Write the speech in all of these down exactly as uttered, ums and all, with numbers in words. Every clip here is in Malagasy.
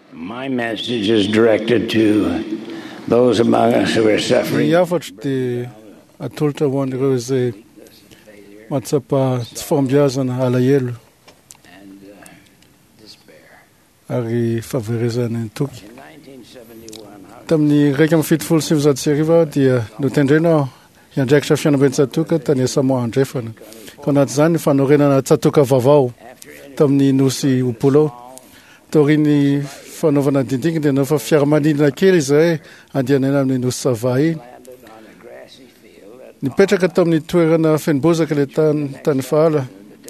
My message is directed to those among us who are suffering. Yafatra dia atolatra ho an'ireo izay mahatsapa tsy fahombiazana alahelo ary fahaverezana ny toky. Tamin'ny raika amby fitopolo sy sivinjato sy arivo dia notendrena iandraikitra fianambentsatoka tany Samoa andrefana. Ka anaty izany ny fanorenana tsatoka vaovao tamin'ny nosy Upolo. Taorian'ny fanaovana dindingy dia nofa fiaramanidina kely izay andehanana amin'ny nosy Savay. Nipetraka tamin'ny toerana fenibozaka ilay tany tany fahala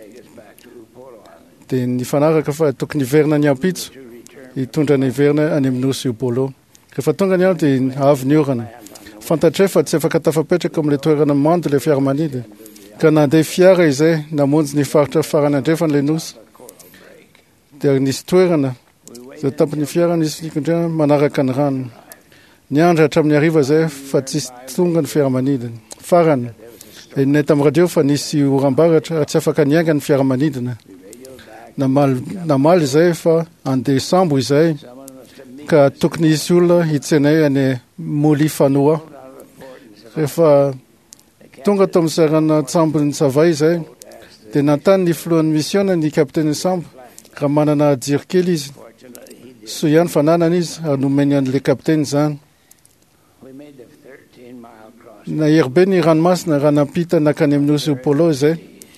dia nifanaraka fa tokony hiverina ny ampitso hitondra ny hiverina any amin'ny nosy Upolo. Rehefa tonga ny andro dia avy ny orana. Fantatreo fa tsy afaka tafapetraka amin'ilay toerana mando ilay fiaramanidina. Ka nandeha fiara izay namonjy ny faritra farany andrefana ilay nosy. Dia nisy toerana izay tampony fiara nisy nikondrena manaraka ny rano. Ny andro hatramin'ny hariva izay fa tsisy tonga ny fiaramanidina. Farany ny tamin'ny radio fa nisy oram-baratra tsy afaka nianga ny fiaramanidina. Namaly namaly izay fa andeha sambo izay ka tokony hisy olona hitsenay any Molifanoa. Rehefa tonga tamin'ny sarana tsambony Savay izay dia nantany ny filohan'ny misiona ny kapiteny sambo raha manana jiro kely izy. So ihany fananana izy ary nomeny an'ilay kapiteny izany. Nahery be ny ranomasina raha nampita nakany amin'ny nosy Upolo izay.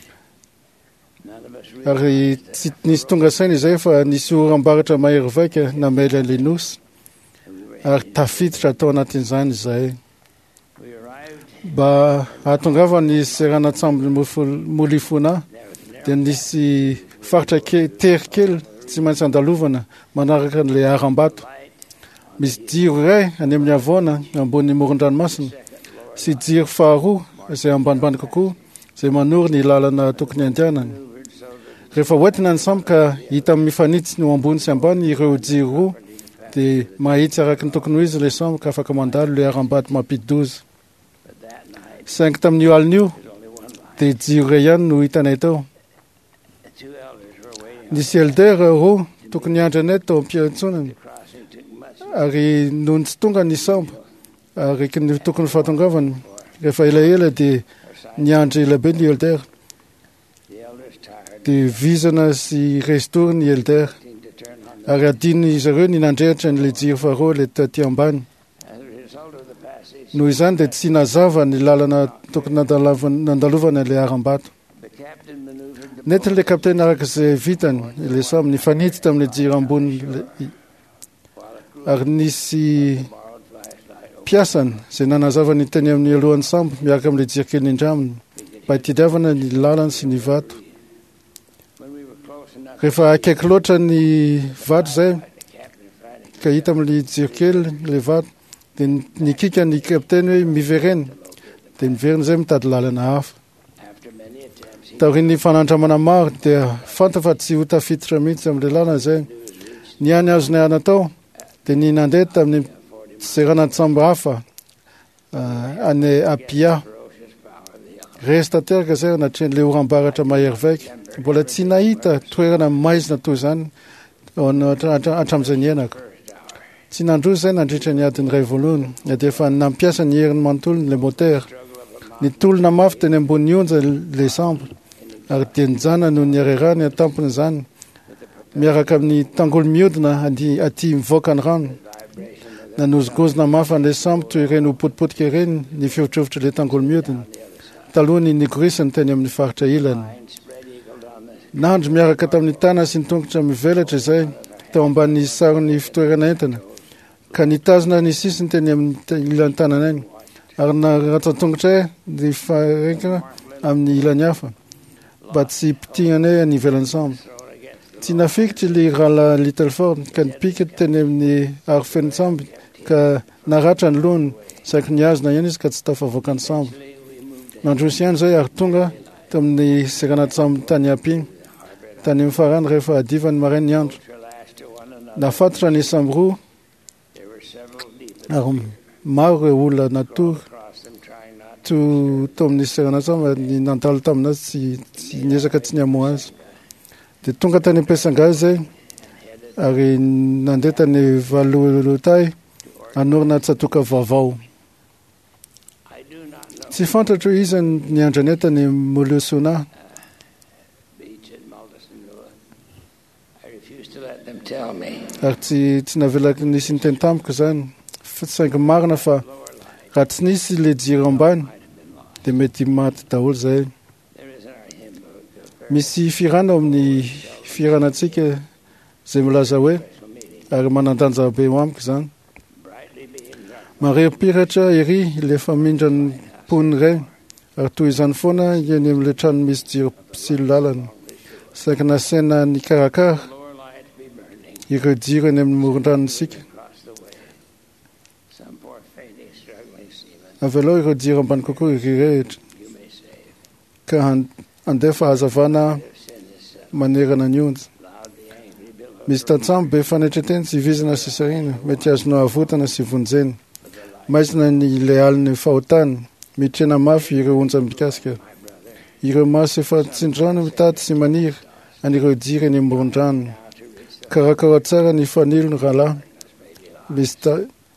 Ary tsy nisy tonga saina izay fa nisy oram-baratra mahery vaika namely an'ilay nosy ary tafiditra atao anatin'izany izay. Mba ahatongava ny serana tsambony Molifona dia nisy faritra tery kely tsy maintsy andalovana manaraka n'ilay aram-bato. Misy jiro iray any amin'ny havoana ambony moron-dranomasina sy jiro faharoa izay ambanimbany kokoa izay manoro ny lalana tokony andehanana. Rehefa hoentina ny sambo ka hita mifanitsy ny ambony sy ambany ireo jiro roa dia mahitsy araka ny tokony ho izy ilay sambo ka afaka mandalo ilay aram-bato mampidi-doza. Saingy tamin'io alin'io dia jiro iray ihany no hitanay tao. Nisy eldera roa tokony hiandry anay tao am-piantsonana ary noho tsy tonga ny sambo ary ny tokony fahatongavany rehefa elaela dia niandry elabe ny eldera. Dia vizana sy restory ny eldera ary adino izy ireo ny nandrehatra n'ilay jiro faharoa ilay taty ambany. Noho izany dia tsy nazava ny lalana tokony nandalovana ilay aram-bato. Nety ilay kapiteny araka izay vitany ilay sambo nifanitsy tamin'ilay jiro ambony ary nisy mpiasany izay nanazava ny teny amin'ny alohan'ny sambo miaraka amin'ilay jiro kely nindraminy mba hitadiavana ny lalana sy ny vato. Rehefa akaiky loatra ny vato izay ka hita amin'ilay jiro kely ilay vato dia nikika ny kapiteny hoe miverena dia miverina izay mitady lalana hafa. Taorian'ny fanandramana maro dia fanta fa tsy ho tafiditra mihitsy amin'ilay lalana izay. Ny any azony anatao dia ny nandeha tamin'ny serana tsambo hafa any Apia. Resy tanteraka izay anatrehan'ilay oram-baratra mahery vaika. Mbola tsy nahita toerana maizina toy izany hatramin'izay niainako. Tsy nandrozy izay nandritra ny adiny iray voalohany dia efa nampiasa ny herin'ny manontolo ilay motera. Nitolona mafy teny ambony onja ilay sambo ary dia nijana noho ny arerany atampony izany miaraka amin'ny tangolo mihodina aty mivoaka ny rano. Nanozigozina mafy an'ilay sambo toy ireny ho potipotika ireny ny fihotrovotra ilay tangolo mihodina. Taloha ny nigorisany teny amin'ny faritra ilany. Nandro miaraka tamin'ny tana sy ny tongotra mivelatra izay tao ambanin'ny sarony fitoerana entana ka nitazona ny sisiny teny amin'ny ilan'ny tanana eny ary naratsan-tongotra ny faharekana amin'ny ilany hafa mba tsy pitihanay any ivelan'ny sambo. Tsy nafikitra ilay rala Littleford ka nipika teny amin'ny arofen'ny sambo ka naratra ny lohany saingy niazona ihany izy ka tsy tafavoaka ny sambo. Nandroso ihany izay ary tonga tamin'ny serana sambo tany Apia tany amin'ny farany rehefa adiva ny maraina ny andro. Nafatotra ny sambo roa ary maro ireo olona natory tao amin'ny serana sambo ny nandalo taminazy tsy niezaka tsy niamoa azy. Dia tonga tany am-Pesanga izay ary nandeha tany valolotay anorina tsatoka vaovao. Tsy fantatro izy ny andranetany molosona ary tsy tsy navelaky nisy ny teny tamiko zany saingy marina fa raha tsy nisy le jiro ambany dia mety maty daholo zay. Misy firana amin'ny firanantsika zay milaza hoe ary manandanja be amiko zany marepiratra ery le famindran'ny pony iray ary toy izany foana eny amin'ile trano misy jiro pisilo lalana saingy nasaina ny karakara ireo jiro eny amin'ny moron-dranosika. Avy aloha ireo jiro ambany kokoa iry rehetra ka andefa hazavana manerana ny onjy. Misy tantsambo be fanetreteny tsy vizina sisarina mety azonao avotana sy vonjena maizina ny le alin'ny fahotany mitrena mafy ireo onja mikasika ireo maso efa tsindrano mitady sy maniry an'ireo jiro eny amoron-drano karakara tsara ny fanilo ny rahalahy. Misy ta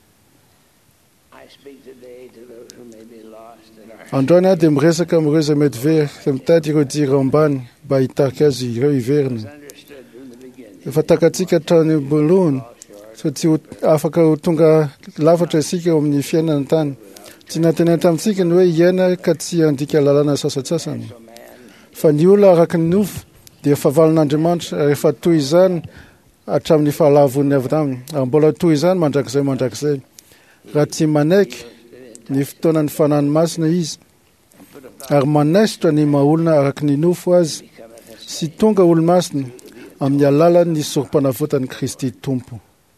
androany aho dia miresaka amin'ireo izay mety very mitady ireo jiro ambany mba hitarika azy ireo hiverina. Efa takatsika hatrany ambolohany so tsy afaka ho tonga lafatra isika eo amin'ny fiainana tany. Tsy natenena tamintsika ny hoe hiaina ka tsy andika lalàna sasatsasany fa ny olona araka ny nofo dia favalin'Andriamanitra rehefa toy izany hatramin'ny fahalavony avy taminy ary mbola toy izany mandrakizay mandrakizay raha tsy manaiky ny fotoanany fanahany masina izy ary manaisitra ny maolona araka ny nofo azy sy tonga olo-masina amin'ny alalan'ny sorom-panavotany Kristy Tompo.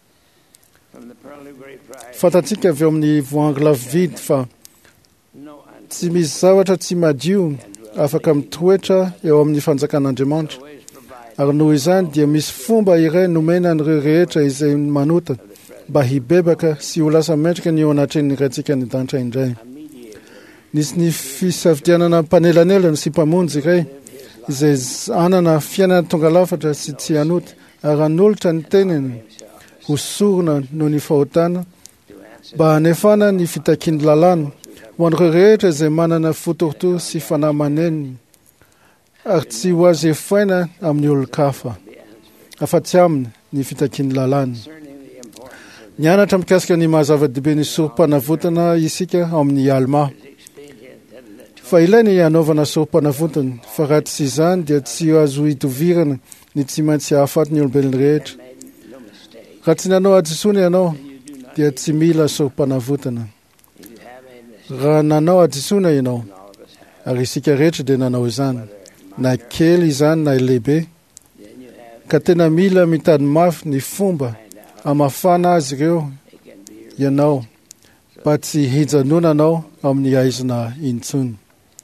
Fantatsika avy eo amin'ny voangy lafo vidy fa tsy misy zavatra tsy madio afaka mitoetra eo amin'ny fanjakan'Andriamanitra ary noho izany dia misy fomba iray nomena an'ireo rehetra izay manota mba hibebaka sy ho lasa metrika ny eo anatrehan'ny raintsika ny danitra indray. Nisy ny fisafidianana mpanelanelana sy mpamonjy iray izay anana fiainana tonga lafatra sy tsy hanota ary hanolotra ny tenany ho sorona noho ny fahotana mba hanefana ny fitakiany lalàna ho an'ireo rehetra izay manana fotorotoro sy fanahy aman'eniny ary tsy ho azy efaina amin'ny olon-kafa afa-tsy aminy ny fitakiany lalàna. Nianatra mikasika ny mahazava-dehibe ny sorom-panavotana isika amin'ny alma fa ilaina hanaovana sorom-panavotana fa raha tsy izany dia tsy azo hitovirana ny tsy maintsy hahafaty ny olombelona rehetra. Raha tsy nanao adisona ianao dia tsy mila sorom-panavotana. Raha nanao adisona ianao ary isika rehetra dia nanao izany na kely izany na lehibe ka tena mila mitady mafy ny fomba hamafana azy ireo ianao mba tsy hijanonanao amin'ny aizina intsony.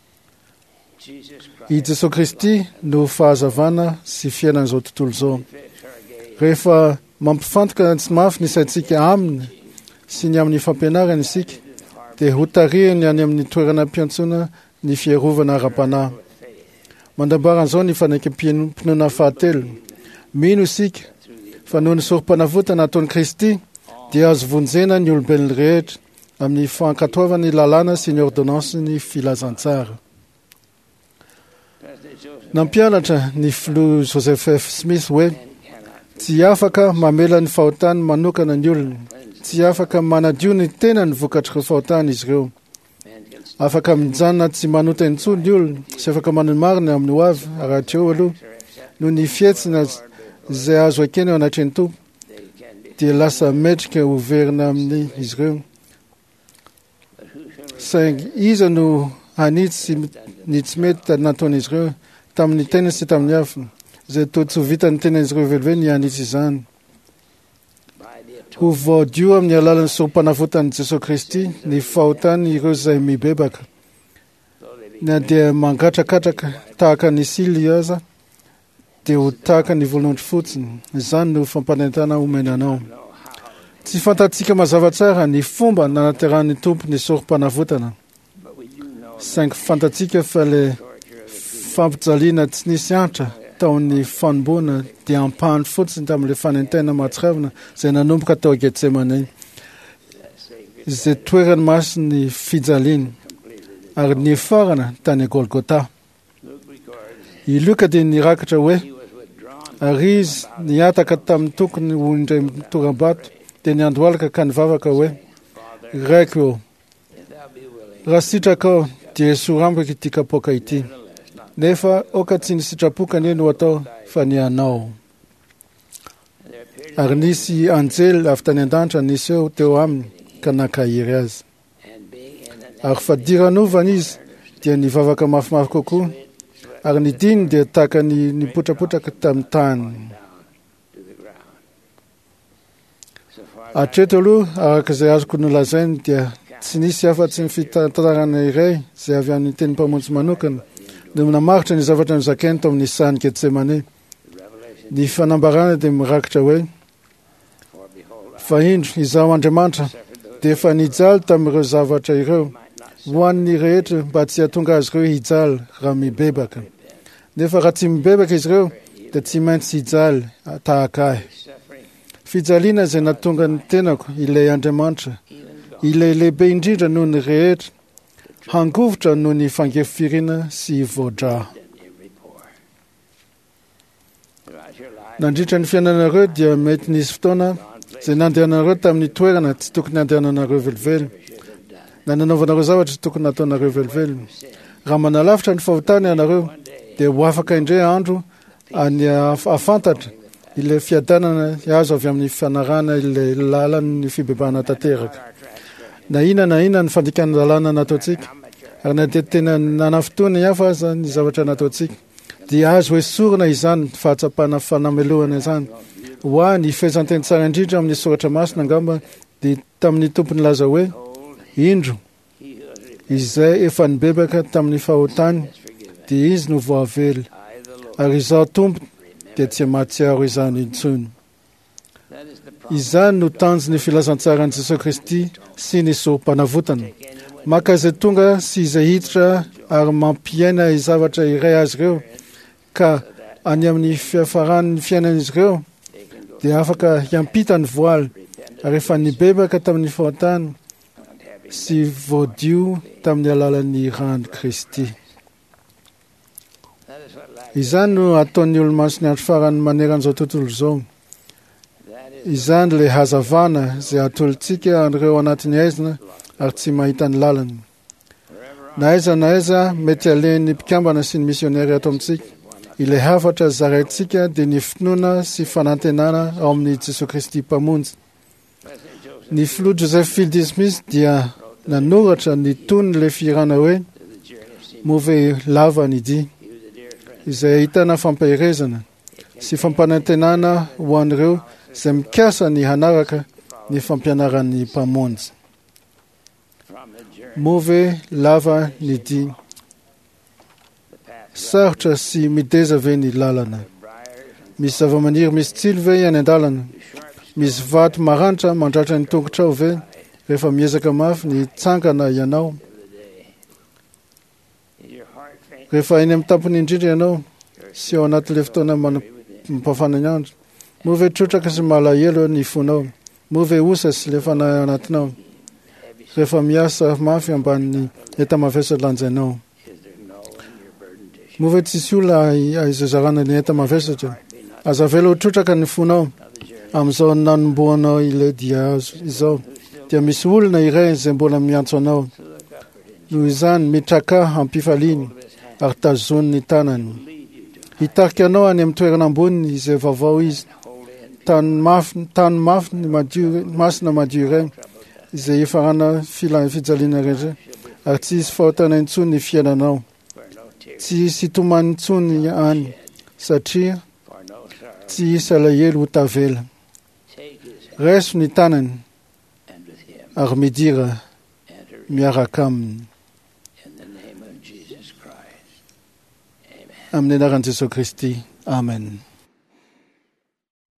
I Jesosy Kristy no fahazavana sy fiainan'izao tontolo izao. Rehefa mampifantoka tsy mafy ny saintsika aminy sy ny amin'ny fampianarana isika dia ho tarihany any amin'ny toerana mpiantsona ny fiarovana ara-panahy. Mandambaran'izao ny fanaikam-pinoana fahatelo. Mino isika fa noho ny sorom-panavotana ataon'i Kristy dia azo vonjena ny olombelona rehetra amin'ny fankatoavany lalàna sy ny ordonnanse ny filazantsara. Nampianatra ny filoha Joseph F. Smith hoe tsy afaka mamela ny fahotany manokana ny olona, tsy afaka manadio ny tena ny vokatr'ireo fahotany izy ireo. Afaka mijanona tsy manota intsony ny olona sy afaka manomarina amin'ny ho avy arahatreo aloha noho ny fietsina izay azo akeny ao anatrehan'ny tompo dia lasa metrika ho verina amin'ny izy ireo. Saingy iza no hanitsy ny tsy mety nataon'izy ireo tamin'ny tena sy tamin'ny hafa izay toa tsy ho vitany tenan'izy ireo velove ny hanitsy izany. Ho voadio amin'ny alalan'ny sorom-panavotan'i Jesosy Kristy ny fahotany ireo izay mibebaka na dia mangatrakatraka tahaka ny sily aza dia ho tahaka ny volon'ondry fotsiny. Izany no fampanentana omenanao. Tsy fantatsika mazava tsara ny fomba nanaterahan'ny tompo ny sorom-panavotana saingy fantatsika fa le fampijaliana tsy nisy antra taon'ny fanomboana dia ampahany fotsiny tamin'ilay fanentena mahatsirevina izay nanomboka tao Getsemane. Izay toerany masiny fijaliana ary ny farana tany Golgotha. I Luka dia nirakitra hoe ary izy niataka tamin'ny tokony ho indray mitoram-bato dia niandohalaka ka nivavaka hoe Raiko, raha sitraka dia sorambaka ity kapoaka ity. Nefa oka tsy ny sitrapoka nie no atao fa ny anao. Ary nisy anjely avy tany an-danitra nisy eo teo aminy ka nakahiry azy. Ary fa diranovana izy dia nivavaka mafimafy kokoa ary ny diny dia tahaka ny nipotrapotraka tamin'ny tany. Hatreto aloha arak'izay azoko nolazainy dia tsy nisy afa-tsy ny fitantarana iray izay avy amin'ny teny mpamonjy manokana no namaritra ny zavatra nozakainy tao amin'ny sany Getsemane. Ny fanambarana dia mirakitra hoe fa indro izaho Andriamanitra dia efa nijaly tamin'ireo zavatra ireo ho an'ny rehetra mba tsy hahatonga azy ireo hijaly raha mibebaka. Nefa raha tsy mibebaka izy ireo dia tsy maintsy hijaly tahaka ahy. Fijaliana izay nahatonga ny tenako ilay Andriamanitra, ilay lehibe indrindra noho ny rehetra, hangovotra noho ny fangefiriana sy voadraha. Nandritra ny fiainanareo dia mety nisy fotoana izay nandehanareo tamin'ny toerana tsy tokony handehananareo velively, na nanaovanareo zavatra tsy tokony nataonareo velively. Raha manalavitra ny fahotana ianareo dia ho afaka indray andro any afantatra ilay fiadanana azo avy amin'ny fanarana ilay lalan'ny fibebahana tanteraka. Na ina na ina ny fandikana lalàna nataontsika, ary na dia tena nanafotoana hafa aza ny zavatra nataontsika, dia azo hoe sorona izany fahatsapana fanamelohana izany. Ho any fehezanteny tsara indrindra amin'ny soratra masina angamba dia tamin'ny tompony laza hoe indro izay efa nibebaka tamin'ny fahotany dia izy no voavely, ary izaho tompo dia tsy mahatsiaro izany intsony. Izany no tanjony filazantsarany Jesosy Kristy sy ny sorom-panavotana. Maka izay tonga sy izay hiditra ary mampiaina zavatra iray azy ireo ka any amin'ny fiafaran'ny fiainan'izy ireo dia afaka hiampita ny voaly ary efa nibebaka tamin'ny fahotany sy voadio tamin'ny alalan'ny rano Kristy. Izany no ataon'ny olo-maso ny andro farany maneran'izao tontolo izao. Izany ilay hazavana izay atolontsika ireo anatin'ny aizina ary tsy mahita ny lalana. Na aiza na aiza mety alehan'ny mpikambana sy ny misionera ato amintsika. Ilay hafatra zaraintsika dia ny finoana sy fanantenana ao amin'ny Jesosy Kristy mpamonjy. Ny filoha Joseph Fielding Smith dia nanoratra ny tonin'ilay firana hoe mauvais lava ny dia, izay ahitana fampahirezana sy fampanantenana ho an'ireo izay mikasa ny hanaraka ny fampianaran'ny mpamonjy. Mauvais lava ny dia. Sarotra sy mideza ve ny lalana. Misy zavamaniry misy tsilo ve any an-dalana. Misy vato maranitra mandratra ny tongotra ao ve rehefa miezaka mafy ny tsangana ianao. Rehefa eny amin'ny tampony indrindra ianao sy ao anatin'ilay fotoana mampafana ny andro, moa ve trotraka sy malahelo ny fonao, moa ve osa sy le fanahy anatinao. Rehefa miasa mafy ambanin'ny enta-mavesa lanjainao, moa ve tsisy olona izazarana ny enta-mavesatra. Aza velo trotraka ny fonao amin'izao nanomboanao ilay dia azo izao, dia misy olona iray izay mbola miantso anao. Noho izany mitraka ampifaliany ary tazony ny tanany. Hitarika anao any amin'ny toerana amboniny izay vaovao izy. Tany mafy, tany mafy ny madio, masina madio iray izay efarana fijaliana rehetra, ary tsy hisy fahotana intsony ny fiainanao. Tsy hisy hitomany intsony any satria tsy hisy alahelo ho tavela. Raiso ny tanany ary midira miaraka aminy. Amin'ny anaran'i Jesosy Kristy. Amen.